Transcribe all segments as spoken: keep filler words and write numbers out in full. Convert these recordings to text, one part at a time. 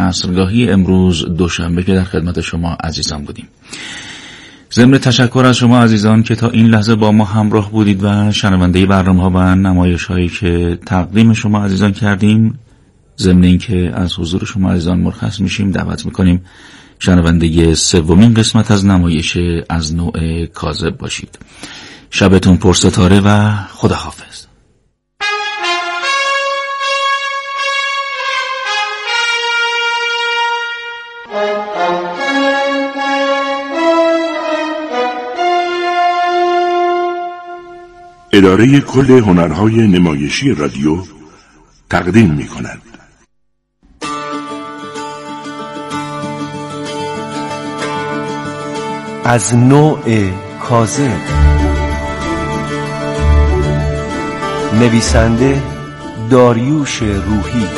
عصرگاهی امروز دوشنبه که در خدمت شما عزیزان بودیم. ضمن تشکر از شما عزیزان که تا این لحظه با ما همراه بودید و شنونده برنامه‌ها و نمایش‌هایی که تقدیم شما عزیزان کردیم، ضمن اینکه از حضور شما عزیزان مرخص میشیم، دعوت میکنیم شنونده سومین قسمت از نمایش از نوع کاذب باشید. شبتون پرستاره و خداحافظ. اداره کل هنرهای نمایشی رادیو تقدیم می کند. از نوع کاذب. نویسنده داریوش روحی.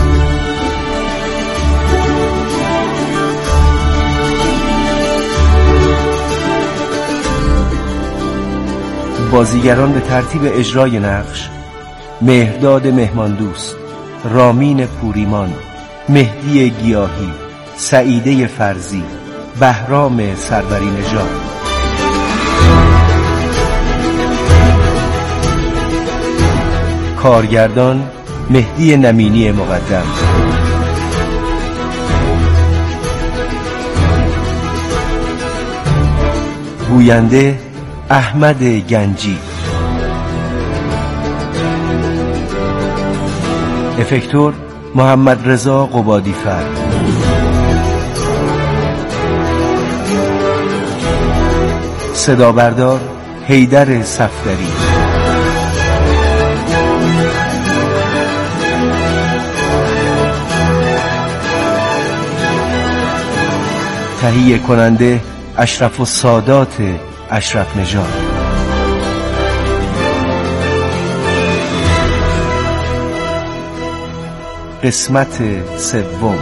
بازیگران به ترتیب اجرای نقش: مهرداد مهماندوست، رامین پوریمان، مهدی گیاهی، سعیده فرزی، بهرام سروری نژاد. کارگردان مهدی نمینی مقدم. گوینده احمد گنجی. افکتور محمد رضا قبادیفر. صدا بردار حیدر صفدری. تهیه کننده اشرف السادات اشرف نژاد. قسمت سوم.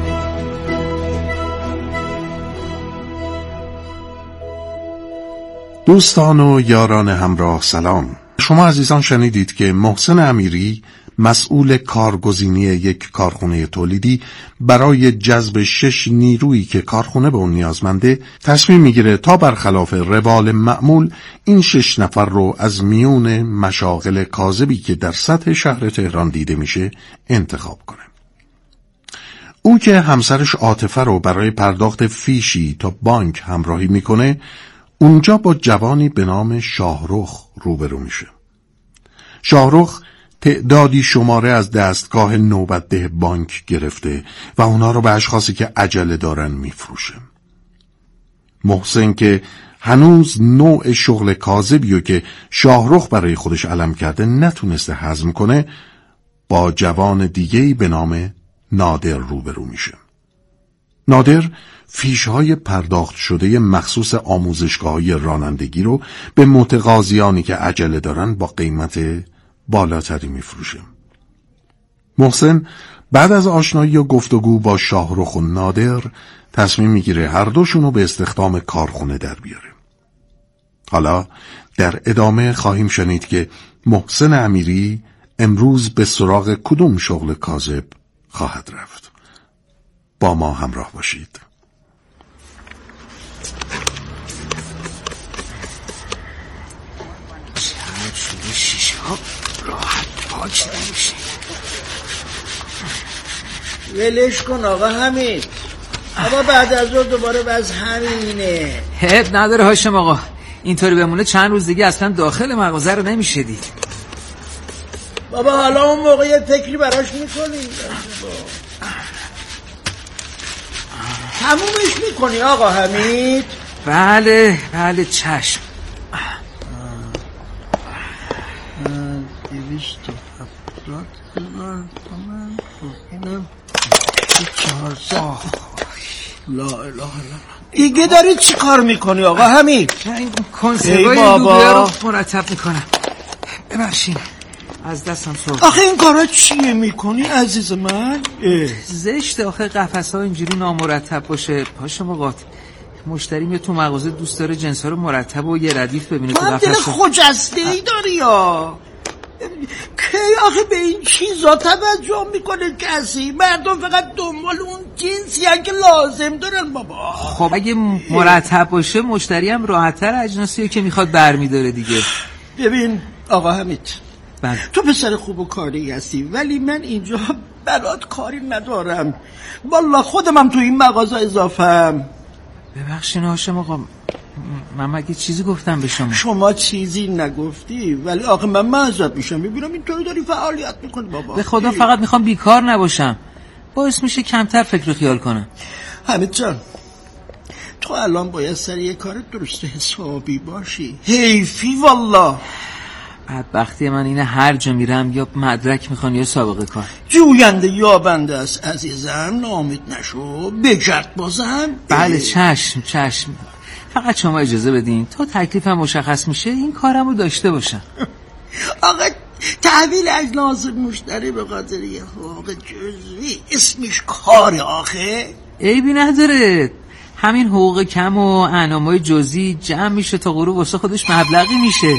دوستان و یاران همراه سلام. شما عزیزان شنیدید که محسن امیری مسئول کارگزینی یک کارخونه تولیدی برای جذب شش نیرویی که کارخونه به اون نیازمنده تصمیم میگیره تا برخلاف روال معمول این شش نفر رو از میون مشاغل کاذبی که در سطح شهر تهران دیده میشه انتخاب کنه. او که همسرش عاطفه رو برای پرداخت فیشی تا بانک همراهی میکنه، اونجا با جوانی به نام شاهرخ روبرو میشه. شاهرخ تعدادی شماره از دستگاه نوبتده بانک گرفته و اونا رو به اشخاصی که عجله دارن میفروشه. محسن که هنوز نوع شغل کاذبیو که شاهرخ برای خودش علم کرده نتونسته هضم کنه، با جوان دیگه‌ای به نام نادر روبرو میشه. نادر فیش‌های پرداخت شده مخصوص آموزشگاه‌های رانندگی رو به متقاضیانی که عجله دارن با قیمت بالاتری میفروشه. محسن بعد از آشنایی و گفتگو با شاهرخ و نادر تصمیم میگیره هر دوشون رو به استخدام کارخونه در بیاره. حالا در ادامه خواهیم شنید که محسن امیری امروز به سراغ کدوم شغل کاذب خواهد رفت. با ما همراه باشید. راحت پاک نمیشه. ولش کن آقا حمید. آقا بعد از اون دوباره باز همینه. حیف نداره هاشم آقا، اینطوری بمونه چند روز دیگه اصلا داخل مغازه رو نمیشه دید. بابا حالا اون موقع یه فکری براش میکنیم. تمومش میکنی آقا حمید؟ بله بله چشم. دویست و هفتاد هزار تومن اینم چهارصد. لا اله الا دیگه داری چی کار میکنی آقا حمید؟ این کنسروای لوبیا رو مرتب میکنم. ببخشید از دستم سرد. آخه این کارا چیه میکنی عزیز من؟ زشته آخه قفسه ها اینجوری نامرتب باشه. پاشو مقاط مشتری میاد تو مغازه دوست داره جنس ها رو مرتب و یه ردیف ببینه تو قفسه. دل خجسته ای داری یا کی آخه به این چیزا توجه میکنه کسی؟ مردم فقط دنبال اون جنسی هن که لازم دارن بابا. خب اگه مرتب باشه مشتری هم راحت‌تر اجناسیه که میخواد برمیداره دیگه. ببین آقا حمید، بله. تو پسر خوب و کاری هستی ولی من اینجا برات کاری ندارم والله. خودم هم تو این مغازه اضافم. ببخشین هاشم آقا، من مگه چیزی گفتم به شما؟ شما چیزی نگفتی ولی آقا من معذرت میشم میبینم اینطوری داری فعالیت میکنی بابا. به خدا فقط میخوام بیکار نباشم، باعث میشه کمتر فکر و خیال کنم. حمید جان تو الان باید سر یه کار درست حسابی باشی. حیفی والله. بدبختی من اینه هر جا میرم یا مدرک میخوان یا سابقه کار. جوینده یا بنده است عزیزم، نامید نشو بگرد بازم. بله چشم چشم، فقط شما اجازه بدین تا تکلیفم مشخص میشه این کارم رو داشته باشم. آقا تحویل اجناس مشتری به خاطر یه حقوق جزئی اسمش کار آخه؟ عیبی نداره، همین حقوق کم و انعامای جزئی جمع میشه تا غروب واسه خودش مبلغی میشه.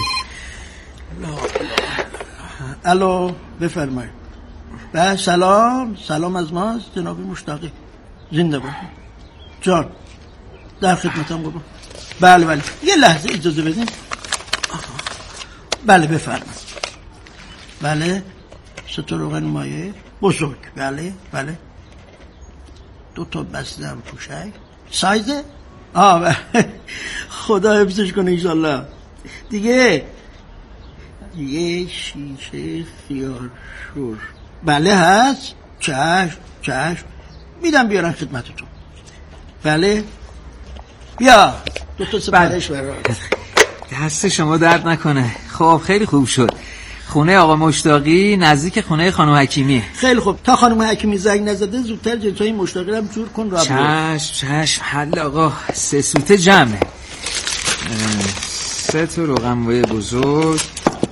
الو بفرمایید. بله سلام، سلام از ماست جناب مشتاقی. زنده باشید جان، در خدمتم قربان. بله بله یه لحظه اجازه بدین. بله بفرمایید. بله سه تا روغن مایع بزرگ. بله بله دو تا بسته هم پوشک سایزه. آه خدا حفظش کنه انشالله. دیگه یه شیشه خیارشور. بله هست. چشم چشم میدم بیارن خدمتتون. بله بیا دو تا سپارش برای. دست شما درد نکنه. خب خیلی خوب شد. خونه آقا مشتاقی نزدیک خونه خانم حکیمیه. خیلی خوب، تا خانم حکیمی زنگ نزده زودتر جنسای مشتاقی هم جور کن. را چشم چشم حل آقا. سه سوته جمعه. سه تا روغن مایع بزرگ،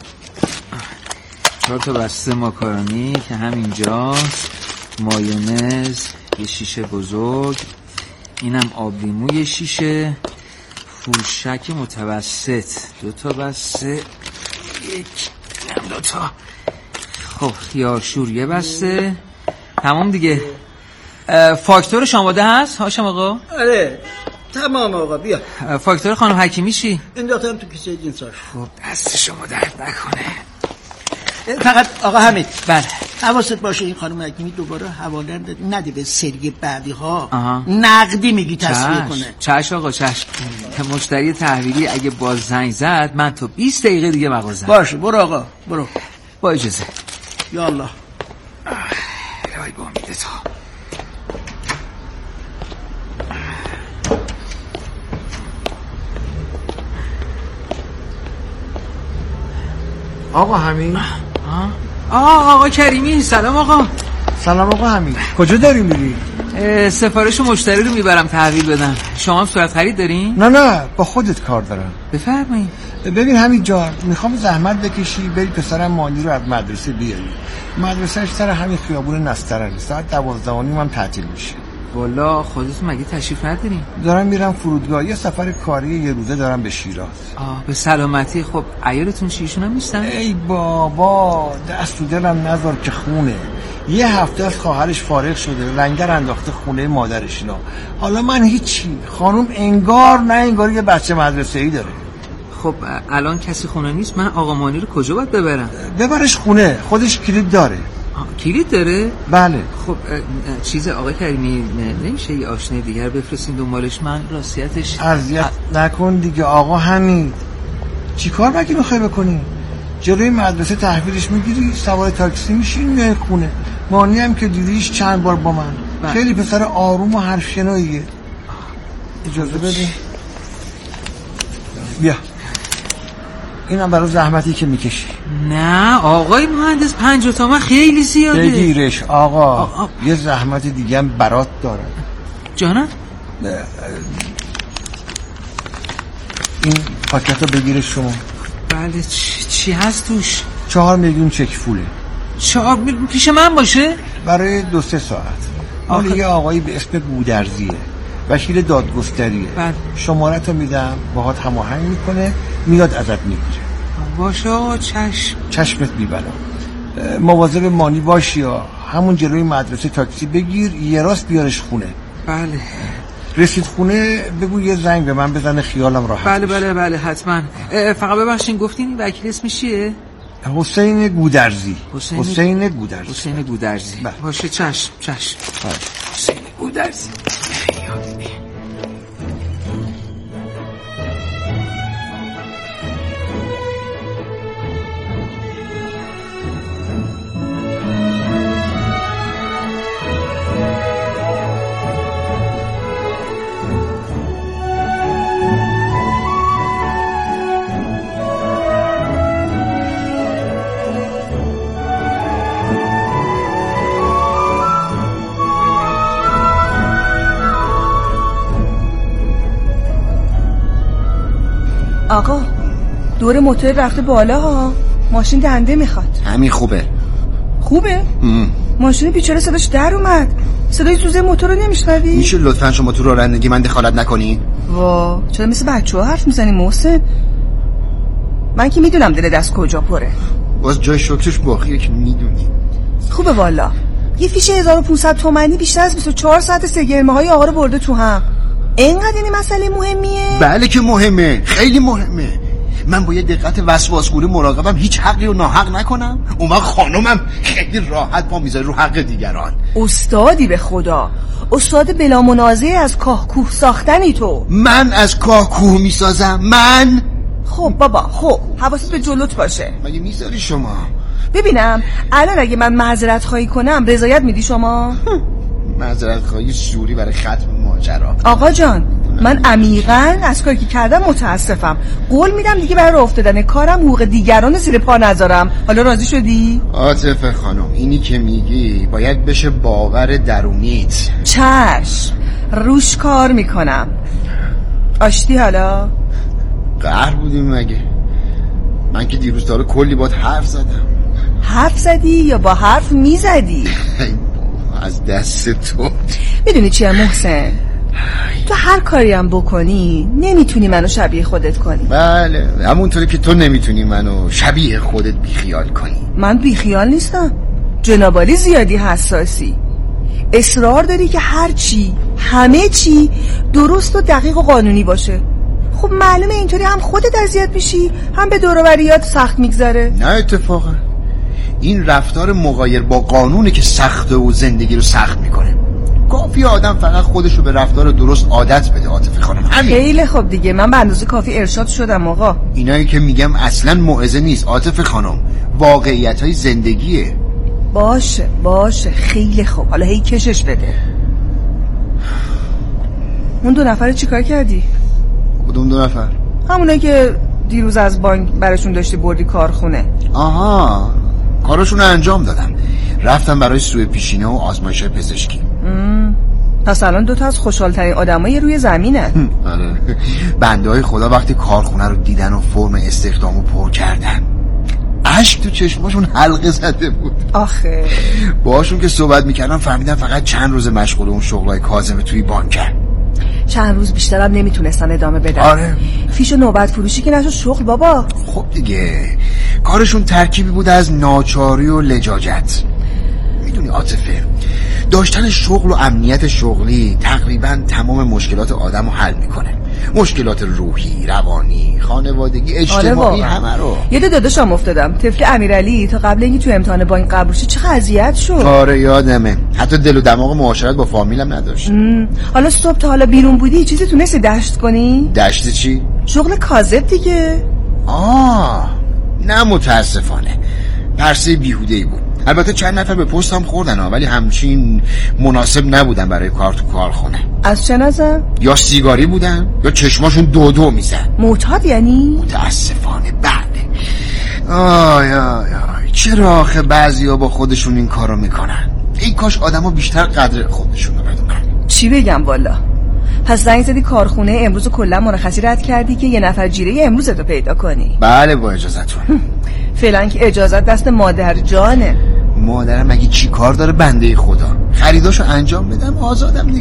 چهار تا بسته ماکارونی که همینجاست، مایونز یه شیشه بزرگ، اینم آب لیمو یه شیشه، فوشک متوسط دو تا بسته، یک دو تا. خب خیارشور یه بسته. تمام دیگه. فاکتورش آماده هست هاشم آقا؟ آره تمام آقا. بیا فاکتور خانم حکیمی چی؟ این داتم تو کیسه جنساش. خب دست شما درد نکنه. فقط آقا حمید بله حواست باشه این خانم حکیمی دوباره حواله نده به سری بعدی ها. نقدی میگی تصفیه کنه. چش آقا چش. مشتری تحویلی اگه باز زنگ زد من تو بیست دقیقه دیگه مغازه. باشه برو آقا برو. با اجازه. یا الله. ای با میده تا آقا حمید. آه آقا کریمی. سلام آقا. سلام آقا حمید. کجا داری میری؟ سفارش مشتری رو میبرم تحویل بدم. شما هم صورت خرید دارین؟ نه نه با خودت کار دارم. بفرمایید. ببین حمید جان میخوام زحمت بکشی بری پسرم مانی رو از مدرسه بیاری. مدرسهش سر همین خیابون نسترن. ساعت دوازده و نیم هم تعطیل میشه. والا خودتون مگه تشریف ندارین؟ دارم میرم فرودگاه، یه سفر کاری یه روزه دارم به شیراز. آه به سلامتی. خب عیالتون چی ایشون هم نیستن؟ ای بابا دست تو دلم نذار که خونه. یه هفته از خواهرش فارغ شده، لنگر انداخته خونه مادرش اینا. حالا من هیچی. خانم انگار نه انگار یه بچه مدرسه‌ای داره. خب الان کسی خونه نیست، من آقا مانی رو کجا باید ببرم؟ ببرش خونه، خودش کلید داره. کلید داره؟ بله. خب چیز آقا کریمی نمیشه یه آشنای دیگر بفرستین دنبالش؟ من راستیتش اذیت نکن دیگه آقا حمید. چی کار مگه میخوای بکنی؟ جلوی مدرسه تحویلش میگیری، سوار تاکسی میشی میای خونه. مانی هم که دیدیش چند بار با من. بله. خیلی پسر آروم و حرف شنویه. اجازه بده. بیا اینم برای زحمتی که میکشی. نه آقای مهندس پنجاه تومن خیلی زیاده. بگیرش آقا. آ آ. یه زحمت دیگه هم برات دارم. جانم؟ این پاکت رو بگیرش شما. بله چی, چی هست توش؟ چهار میلیون چک فوله. چهار میلیون پیش من باشه؟ برای دو سه ساعت. مال یه آقایی به اسم بودرزیه، وکیل دادگستریه. بله. شماره‌تو میدم باهات هماهنگ میکنه، میاد ازت میگیره. باشه آقا چشم. چشمت میبرم. مواظب مانی باشی یا همون جلوی مدرسه تاکسی بگیر یه راست بیارش خونه. بله. رسید خونه بگو یه زنگ به من بزنه خیالم راحت. بله بله بله حتما. فقط ببخشین گفتین این وکیل اسمش چیه؟ حسین گودرزی. حسین, حسین گودرزی. حسین گودرزی. بله. باشه چشم چشم. بله. حسین گودرزی. آقا دور موتور رفته بالا ها، ماشین دنده میخواد. همین خوبه. خوبه؟ ام. ماشین بیچاره صداش در اومد، صدای سوزه موتور رو نمیشنوی؟ میشه لطفا شما تو رانندگی من دخالت نکنی؟ وا چرا مثل بچه‌ها حرف میزنی محسن؟ من که میدونم دل دست کجا پره. باز جای شکرش باقیه که میدونی. خوبه والا. یه فیش هزار و پانصد تومانی بیشتر از بیست و چهار ساعت سگرمه های آقا رو برده تو هم. اینقدر این مسئله مهمیه؟ بله که مهمه، خیلی مهمه. من با یه دقت وسواسگوری مراقبم هیچ حقی رو ناحق نکنم. اون وقت خانومم خیلی راحت پا میذاره رو حق دیگران. استادی به خدا، استاد بلا منازعه از کاه کوه ساختنی تو. من از کاه کوه میسازم؟ من؟ خب بابا خب حواست به جلوت باشه. مگه میذاری شما؟ ببینم الان اگه من معذرت خواهی کنم رضایت میدی شما؟ معذرت خواهی سوری برای ختم ماجرا. آقا جان من عمیقاً از کاری که کردم متاسفم. قول میدم دیگه برای راه افتادن کارم حقوق دیگران زیر پا نذارم. حالا راضی شدی؟ عاطفه خانم اینی که میگی باید بشه باور درونیت. چشم روش کار میکنم. آشتی حالا؟ قهر بودیم مگه؟ من که دیروز داره کلی باید حرف زدم. حرف زدی یا با حرف میزدی؟ از دست تو. میدونی چیه محسن؟ تو هر کاری هم بکنی نمیتونی منو شبیه خودت کنی. بله همونطوری که تو نمیتونی منو شبیه خودت بیخیال کنی. من بیخیال نیستم، جنابالی زیادی حساسی. اصرار داری که هر چی همه چی درست و دقیق و قانونی باشه. خب معلومه اینطوری هم خودت اذیت میشی هم به دور و بریات سخت میگذره. نه اتفاقا این رفتار مغایر با قانونه که سخته و زندگی رو سخت میکنه. کافی آدم فقط خودشو به رفتار درست عادت بده. عاطفه خانم همین. خیلی خوب دیگه من به اندازه کافی ارشاد شدم آقا. اینایی که میگم اصلا موعظه نیست عاطفه خانم، واقعیت‌های زندگیه. باشه باشه خیلی خوب. حالا هی کشش بده. اون دو نفر چیکار کردی؟ کدوم دو نفر؟ همونه که دیروز از بانک براشون داشتی بردی کارخونه. آها کارشون رو انجام دادم. رفتم برای سوء پیشینه و آزمایش پزشکی. پس الان دوتا از خوشحالترین آدمای روی زمینن. آره بنده های خدا وقتی کارخونه رو دیدن و فرم استخدامو پر کردن اشک تو چشماشون حلقه زده بود. آخه باهاشون که صحبت میکردم فهمیدم فقط چند روز مشغول اون شغلای کاظم توی بانکن. چند روز بیشترم نمیتونستن ادامه بدن. آره فیش و نوبت فروشی که نشد شغل بابا. خب دیگه کارشون ترکیبی بود از ناچاری و لجاجت. میدونی عاطفه داشتن شغل و امنیت شغلی تقریبا تمام مشکلات آدم رو حل میکنه. مشکلات روحی، روانی، خانوادگی، اجتماعی. آره همه رو. یه دو داداشم افتادم. طفل امیرعلی تا قبل اینکه تو امتحان بانک قبول شه چه اذیت شد. آره یادمه. حتی دل و دماغ معاشرت با فامیلم نداشت. حالا صبح تا حالا بیرون بودی چیزی تونستی دشت کنی؟ دشت چی؟ شغل کاذب دیگه. آه نه متاسفانه پرسه بیهوده‌ای بود. البته چند نفر به پستم خوردن ولی همچین مناسب نبودن برای کار تو کارخونه. از چه نظر؟ یا سیگاری بودن یا چشماشون دو دو میزن. معتاد یعنی؟ متاسفانه بله. آی آی آی چرا آخه بعضیا با خودشون این کارو میکنن؟ این کاش آدما بیشتر قدر خودشون رو بدونن. چی بگم والا؟ پس زنگ زدی کارخونه امروز کلا مرخصی رد کردی که یه نفر جیره امروزتو پیدا کنی؟ بله با اجازهتون. فعلا که اجازت دست مادر جانه. مادرم مگه چی کار داره بنده خدا؟ خریداشو انجام بدم آزادم دیگه.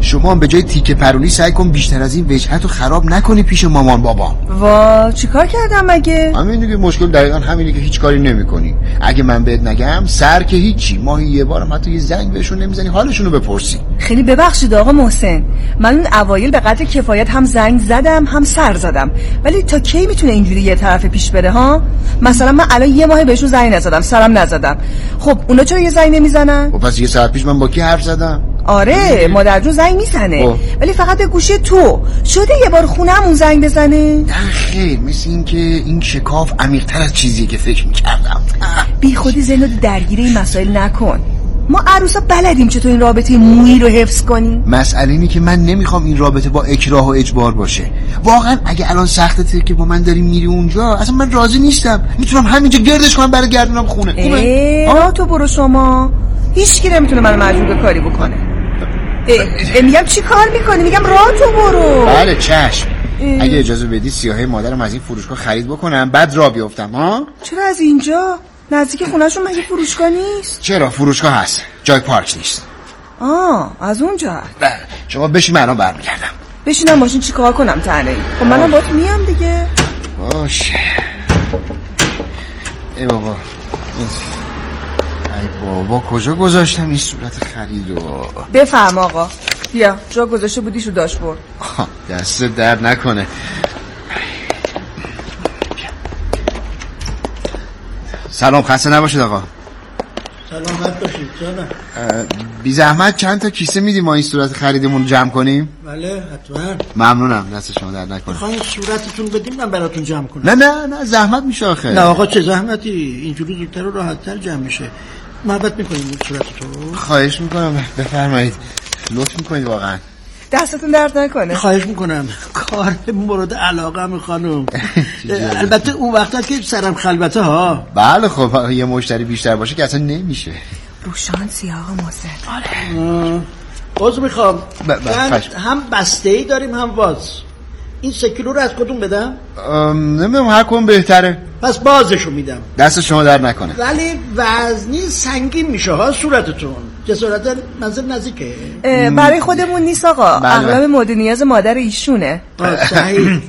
شما هم به جای تیکه پرونی سعی کن بیشتر از این وجهتو خراب نکنی پیش مامان بابا. وا چیکار کردم مگه؟ همین دیگه، مشکل دقیقاً همینه که هیچ کاری نمی‌کنی. اگه من بهت نگم سر که هیچی، ماهی یه بارم حتی یه زنگ بهشون نمیزنی حالشونو بپرسی. خیلی ببخشید آقا محسن، من اون اوایل به قدر کفایت هم زنگ زدم هم سر زدم، ولی تا کی میتونه اینجوری یه طرف پیش بره ها؟ مثلا من الان یه ماه بهشون زنگ نزدم، سرم نزدم. خب اونا چرا یه زنگ نمیزنن؟ خب پس یه ساعت پیش من با کی حرف زدم؟ آره مادر جون زنگ میزنه ولی فقط به گوشی تو. شده یه بار خونه‌مون زنگ بزنه؟ نه خیر، مثل این که این شکاف عمیق‌تر از چیزیه که فکر میکردم. بی خودی ذهنتو درگیر این مسائل نکن. ما عروسا بلدیم چطور این رابطه مویی رو حفظ کنیم. مسئله اینه که من نمیخوام این رابطه با اکراه و اجبار باشه. واقعا اگه الان سخته که با من داری میری اونجا، اصلا من راضی نیستم. میتونم همینجا گردش کنم برای گردونم خونه. اه تو برو شما. هیچ کی نمیتونه منو مجبور به کاری بکنه. اه میگم چی کار میکنی؟ میگم راه تو برو. بله چشم. اه. اگه اجازه بدی سیاهی مادرم از این فروشگاه خرید بکنم بعد راه بیافتم. ها چرا از اینجا؟ نزدیک خونه‌شون مگه فروشگاه نیست؟ چرا فروشگاه هست، جای پارک نیست. آه از اونجا. بله شما بشین، من الان برمیگردم. بشینم ماشین چی کار کنم تنهایی؟ خب منم باهات میام دیگه. باشه. ای بابا ای بابا کجا گذاشتم این صورت خریدو؟ بفرم آقا. بیا جا گذاشته بودیش رو داشبورد. دست درد نکنه. سلام، خسته نباشید آقا. سلامت باشید جانم. بی زحمت چند تا کیسه میدیم ما این صورت خریدمون رو جمع کنیم؟ بله حتما. ممنونم، دست شما درد نکنه. میخواین صورتتون بدیم من براتون جمع کنم؟ نه نه نه زحمت میشه آخه. نه آقا چه زحمتی، اینجوری زودتر و راحت‌تر جمع میشه. محبت میکنید صورتتون؟ خواهش میکنم بفرمایید، لطف میکنید واقعا. دستتون درد نکنه. خواهش میکنم، کار مورد علاقه هم خانم. البته اون وقتا که سرم خلوته ها. بله خب یه مشتری بیشتر باشه که اصلا نمیشه. روشانسی آقا محسن. آره باز میخوام هم بسته ای داریم هم واز. این سه کیلو رو از کدوم بدم؟ نمیدونم هر کدوم بهتره. پس بازشو میدم. دست شما در نکنه. ولی وزنی سنگین میشه ها صورتتون. جسارتا منظر نزدیکه. برای خودمون نیست آقا، اغلب مورد نیاز مادر ایشونه. صحیح.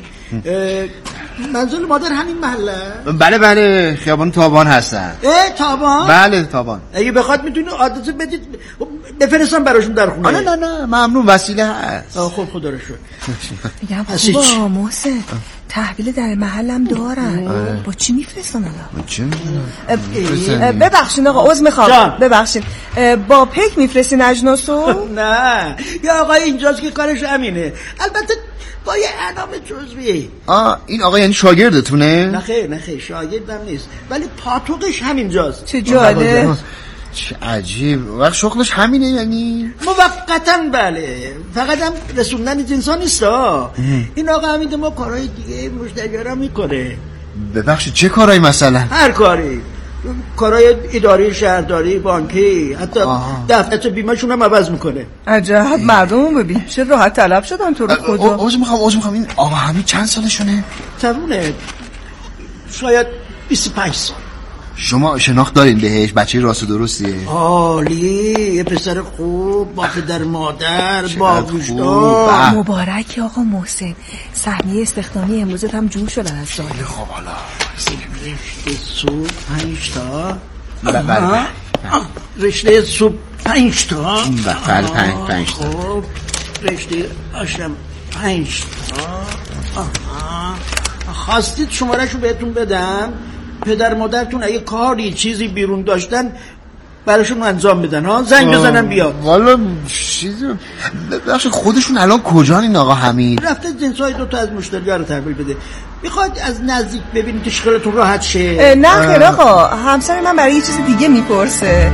منزل مادر همین محله؟ بله بله خیابان تابان هستن. اه تابان؟ بله تابان. اگه بخواد میتونی آدرس بدید بفرستم براشون در خونه. نه نه نه ممنون، وسیله هست. خب خدا رو شکر. میگم خوبا محسن تحویل در محلم دارن. با چی میفرستن الان؟ چی میفرستن؟ ببخشید آقا عذر میخوام. ببخشید با پک میفرستین اجناسو؟ نه یا آقا اینجاست که کارش همینه. البته با یه اعلام جزوی. آه این آقا یعنی شاگردتونه؟ نه خیر نه خیر شاگردم نیست ولی پاتوقش همینجاست. چه جالب. چه عجیب. وقت شغلش همینه یعنی؟ موقتا بله، فقط هم رسوندن جنسا نیست ها. این آقا همینده ما کارهای دیگه مشتریارا میکنه. ببخشید چه کارهایی مثلا؟ هر کاری، کارهای اداری، شهرداری، بانکی، حتی دفتر بیمه‌شون هم عوض میکنه. عجب مردم ببین چه راحت طلب شدن تو رو خدا. عذر میخوام عذر میخوام این آقا همین چند سالشونه؟ تمونه شاید بیست و پنج سال. شما شناخت دارین بهش؟ بچه راست و درستیه؟ عالی، یه پسر خوب با پدر مادر با وجدان. مبارک آقا محسن، سهمیه استخدامی امروزت هم جور شده از سال. خب حالا رشته سوپ پنج تا. بله رشته سوپ پنج تا. بله پنج پنج تا. خب رشته آشم پنج تا. خواستید شمارهشو بهتون بدم؟ پدر مادرتون اگه کاری چیزی بیرون داشتن براشون انجام بدن ها، زنگ بزنن بیاد. والا چیزی ببخش خودشون الان کجان این آقا حمید؟ رفته جنسای دو تا از مشتری‌ها رو تحویل بده. میخواد از نزدیک ببینید که خیالتون راحت شه؟ نه خیر آقا، همسر من برای یه چیز دیگه میپرسه.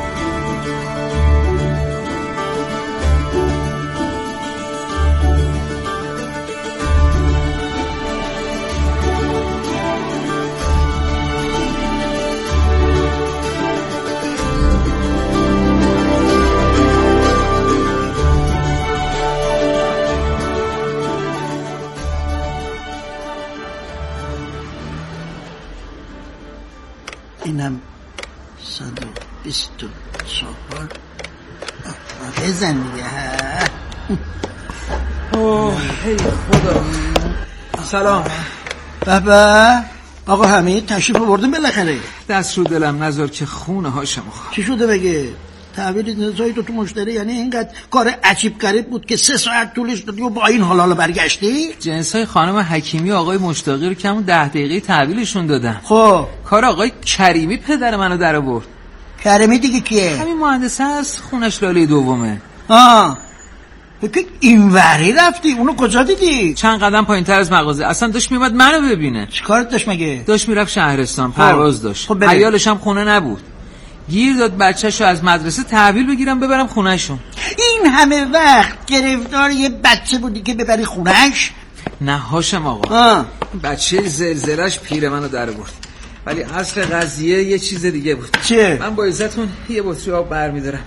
اینم صد و بیست و چهار. بزن دیگه. اوه ای خدا. سلام. بابا آقا حمید تشریف آوردن بالاخره. دست رو دلم نذار که خونه هاشم خواهم. چی شده بگه؟ تحویل نزایی تو تو مشتری یعنی اینقدر کار عجیب غریب بود که سه ساعت طولش دادی و با این حال حالا برگشتی؟ جنسای خانم حکیمی و آقای مشتاقی رو که همون ده دقیقه تحویلشون دادم. خب کار آقای کریمی پدر منو در آورد. کریمی دیگه کیه؟ همین مهندس هست، خونش لاله دومه. آه فکر این وری رفتی؟ اونو کجا دیدی؟ چند قدم پایین تر از مغازه. اصلا داشت میومد منو ببینه. چی کارت داشت مگه؟ داشت میرفت شهرستان، پرواز داشت. خب عیالش هم خونه نبود. گیر داد بچه‌شو از مدرسه تحویل بگیرم ببرم خونه‌شون. این همه وقت گرفتار یه بچه بودی که ببری خونه‌ش؟ نه هاشم آقا. آه. بچه زلزله‌اش پیر منو در آورد. ولی اصل قضیه یه چیز دیگه بود. چه؟ من با عزتون یه بطری آب برمی‌دارم.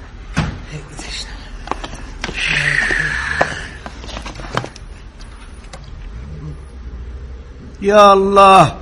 یا الله.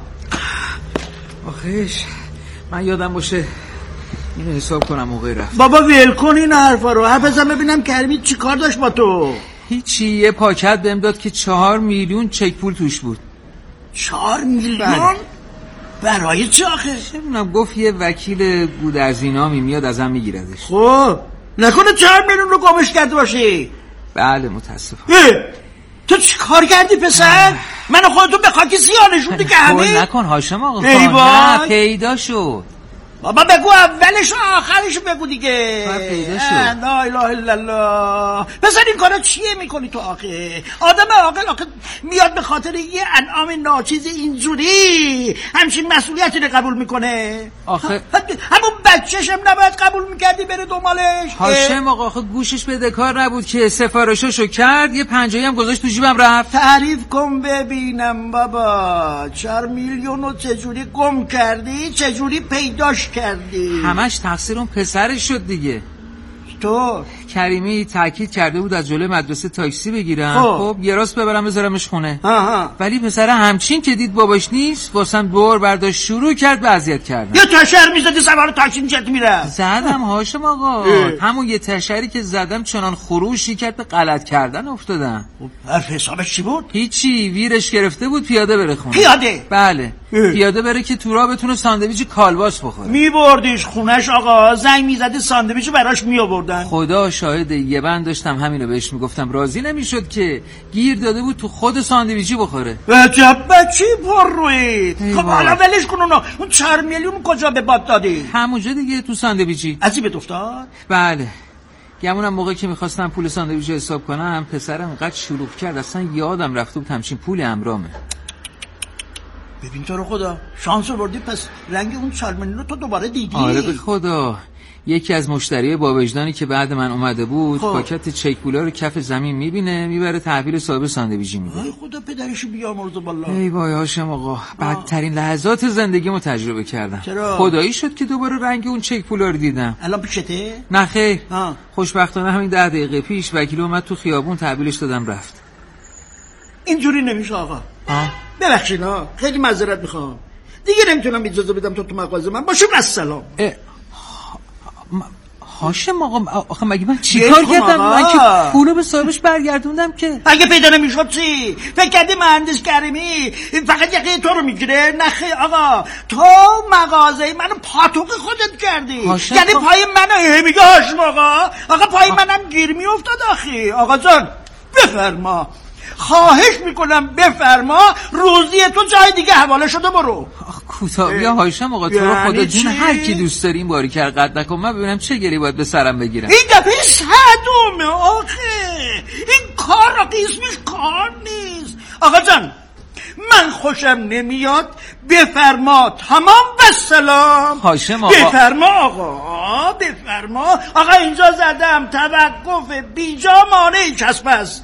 آخیش من یادم باشه اینو حساب کنم موقع رفت. بابا ویل کن این حرفا رو. حفظم ببینم کریمی چی کار داشت با تو؟ هیچی، یه پاکت بهم داد که چهار میلیون چک پول توش بود. چهار میلیون؟ بله. برای چه آخه؟ چه گفت یه وکیل گودرزینامی میاد ازم میگیردش. خب نکنه چهار میلیون رو گمش کرده باشی؟ بله متاسفم. تو چی کار کردی پسر؟ منو خودتون به خاکی سیاه نشوندی که همه؟ نکن هاشم آقا. نه پیدا شد. بابا بگو اولش و آخرش بگو دیگه. پیدا شد. لا اله الا الله. پسر این کارا چیه میکنی تو آخه؟ آدم عاقل آخه میاد به خاطر یه انعام ناچیز اینجوری همچین مسئولیتی رو قبول میکنه؟ آخه همون بچه‌ش هم نباید قبول میکردی بره دنبالش؟ هاشم آقا آخه گوشش به کار نبود که سفارشاشو کرد، یه پنجایی هم گذاشت تو جیبم رفت. تعریف کن ببینم بابا. چهار میلیون رو چجوری گم کردی؟ چجوری پیداش کردی؟ همش تقصیر اون پسرش شد دیگه. تو کریمی تاکید کرده بود از جلوی مدرسه تاکسی بگیرم. خب یه راست ببرم بذارمش خونه. آها. ولی پسر همچین که دید باباش نیست واسم دور برداشت شروع کرد به اذیت کردن. یه تشر میزدی سوار تاکسی جت میره. زدم هاشم آقا. همون یه تشری که زدم چنان خروشی کرد به غلط کردن افتادم. خب حرف حسابش چی بود؟ هیچی، ویرش گرفته بود پیاده بره خونه. پیاده؟ بله. اه. پیاده بره که تو راه بتونه ساندویچ کالباس بخوره. میبردیش خونش آقا، زنگ میزدی ساندویچو براش میآوردن. خدا شاهده یه بند داشتم همینو بهش میگفتم راضی نمیشد که گیر داده بود تو خود ساندویچی بخوره. عجب بچی پر روی. خب حالا ولش کن اونو. اون چهار میلیون کجا به باد دادی؟ همونجا دیگه تو ساندویچی. عجیبت افتاد؟ بله. گمونم موقعی که میخواستم پول ساندویچ حساب کنم پسرم قد شلوغ کرد اصلا یادم رفته بود همچین پول امرامه. ببین تو رو خدا شانس آوردی پس رنگ اون چهار میلیون رو تو دوباره دیدی. آره به خدا. یکی از مشتری با وجدانی که بعد من اومده بود خب. پاکت چک پولا رو کف زمین میبینه میبره تحویل صاحب ساندویچی میده. ای خدا پدرشو بیامرز والله. ای وای هاشم آقا بدترین لحظات زندگیمو تجربه کردم. چرا؟ خدایی شد که دوباره رنگ اون چک پولا رو دیدم. الان پیشته؟ نه خیر. خوشبختانه همین ده دقیقه پیش وکیل اومد تو خیابون تحویلش دادم رفت. اینجوری نمیشه آقا. آه. ببخشید ها خیلی معذرت میخوام دیگه نمیتونم اجازه بدم تو تو مغازه من باشم. السلام. هاشم آقا آخه مگه من چیکار کردم؟ من که پولو به صاحبش برگردوندم که. اگه پیدا نمیشد چی؟ فکر کردی مهندس کریمی فقط یقه تو رو میگیره؟ نخیر آقا تو مغازه منو پاتوق خودت کردی. یعنی پای منو میگه هاشم آقا. آقا پای منم گیر میافتاد آخی. آقا جان بفرما خواهش میکنم بفرما روزی تو جای دیگه حواله شده برو. کوتاهی هاشم آقا تو رو خدا جون هر کی دوست داری این باری کر قد نکن من ببینم چه گری باید به سرم بگیرم. این دفعه صدومه آخه این کار را اسمش کار نیست. آقا جان من خوشم نمیاد بفرما تمام و سلام. هاشم آقا بفرما آقا بفرما آقا اینجا زدم توقف بیجا مانعی کسب است.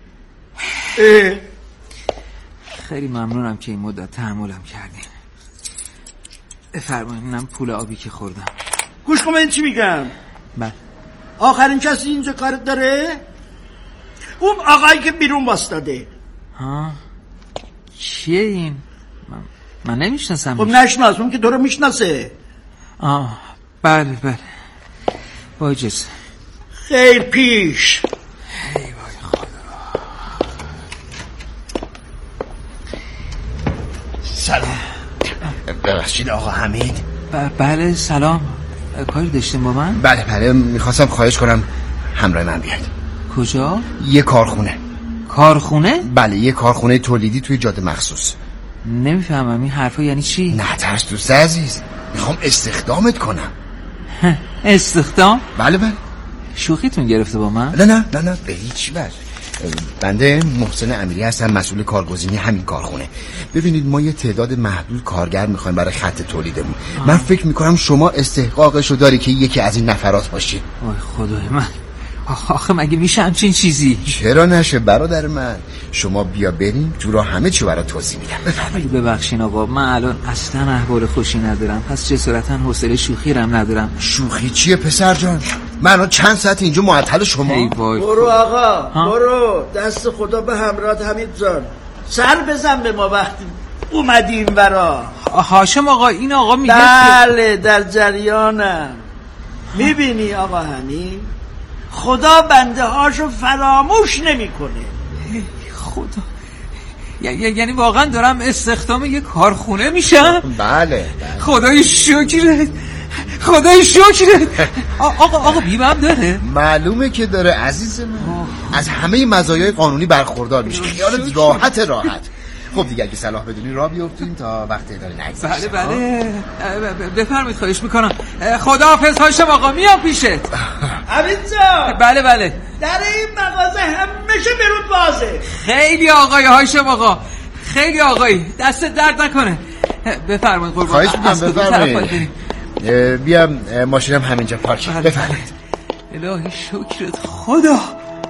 خیلی ممنونم که این مدت تحملم کردین. بفرمایید اینم پول آبی که خوردم. گوش کن من چی میگم. بله. آخرین کسی اینجا کارت داره اون آقایی که بیرون واسطاده. ها کیه این؟ من, من نمیشناسم. خب نشناس اون که تو رو میشناسه. آه بله بله با اجازه. خیر پیش. ای وای ببخشید آقا حمید. ب- بله سلام. کاری داشتیم با من؟ بله بله میخواستم خواهش کنم همراه من بیاد. کجا؟ یه کارخونه. کارخونه؟ بله یه کارخونه تولیدی توی جاده مخصوص. نمیفهمم این حرفا یعنی چی؟ نه ترس دوست عزیز، میخوام استخدامت کنم. استخدام؟ بله بله. شوخیتون گرفته با من؟ نه نه نه نه به هیچ وجه. بنده محسن امیری هستم، مسئول کارگزینی همین کارخونه. ببینید ما یه تعداد محدود کارگر میخوایم برای خط تولیدمون. من فکر میکنم شما استحقاقشو داری که یکی از این نفرات باشی. وای خدای من، آخه مگه میشه همچین چیزی؟ چرا نشه برادر من، شما بیا بریم تو راه همه چی برات توضیح میدم. بفرمایید. ببخشین آقا، من الان اصلا احوال خوشی ندارم، پس جسارتا حوصله شوخی رم ندارم. شوخی چیه پسر جان؟ من الان چند ساعت اینجا معطل شما. ای وای. برو آقا ها؟ برو، دست خدا به همراهت حمید جان. سر بزن به ما وقتی اومدیم برا. هاشم آقا، این آقا میگه بله در جریانم. میبینی آقا حمید، خدا بنده هاشو فراموش نمیکنه. خدا، یعنی واقعا دارم استخدام یه کارخونه میشم؟ بله بله. خدای شکرت، خدای شکرت. آقا آقا بیمم داره؟ معلومه که داره عزیز من. از همه مزایای قانونی برخوردار میشه، خیالت راحت راحت. خب دیگه اگه صلاح بدونی راه بیافتیم تا وقت اداره نگذشته. بله بله بفرمایید، خواهش میکنم. خداحافظ هاشم آقا، میام پیشت. حمید جان. بله بله. در این مغازه همیشه برود بازه. خیلی آقای هاشم آقا، خیلی آقایی، دست درد نکنه. بفرمایید قربان. خواهش میکنم بفرمایید. بیام ماشینم همینجا پارک. بفرمایید. الهی شکرت خدا.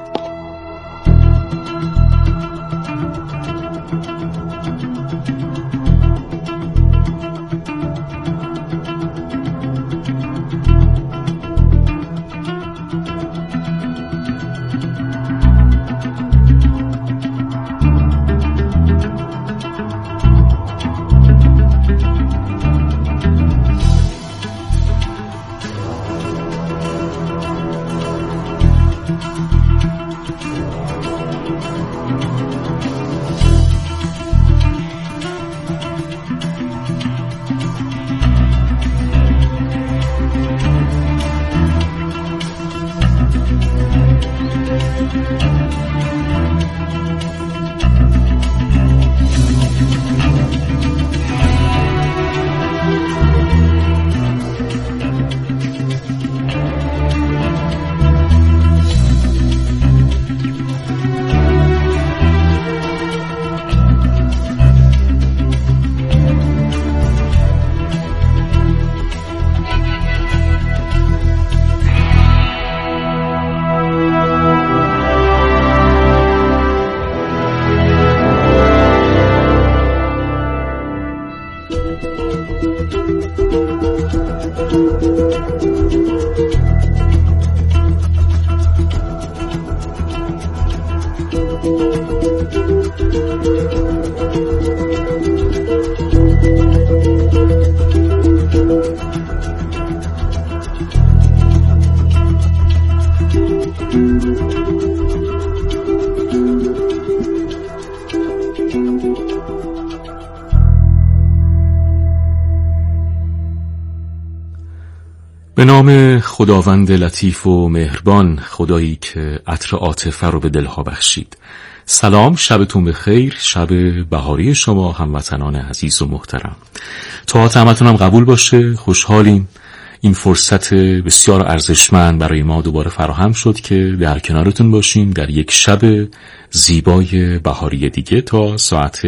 به نام خداوند لطیف و مهربان، خدایی که عطر عاطفه رو به دلها بخشید. سلام، شبتون بخیر، شب بهاری شما هموطنان عزیز و محترم. طاعت همتونم قبول باشه. خوشحالیم این فرصت بسیار ارزشمند برای ما دوباره فراهم شد که در کنارتون باشیم در یک شب زیبای بهاری دیگه تا ساعت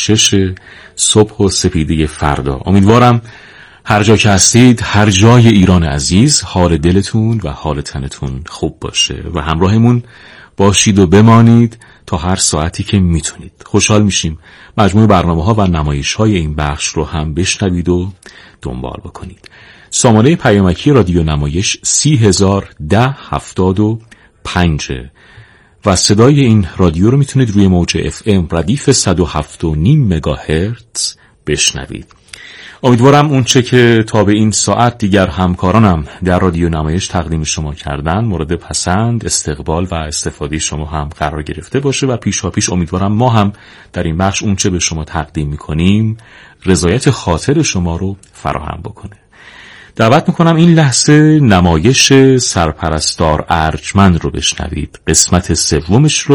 شش صبح و سپیده فردا. امیدوارم هر جا که هستید، هر جای ایران عزیز، حال دلتون و حال تنتون خوب باشه و همراهمون باشید و بمانید تا هر ساعتی که میتونید. خوشحال میشیم مجموع برنامه‌ها و نمایش‌های این بخش رو هم بشنوید و دنبال بکنید. سامانه پیامکی رادیو نمایش سی هزار ده هفتاد و پنج و صدای این رادیو رو میتونید روی موج اف ام ردیف صد و هفت و نیم مگاهرتز بشنوید. امیدوارم اون چه که تا به این ساعت دیگر همکارانم در رادیو نمایش تقدیم شما کردن مورد پسند، استقبال و استفاده شما هم قرار گرفته باشه و پیشا پیش امیدوارم ما هم در این بخش اون چه به شما تقدیم میکنیم رضایت خاطر شما رو فراهم بکنه. دعوت میکنم این لحظه نمایش سرپرستار ارجمند رو بشنوید، قسمت سومش رو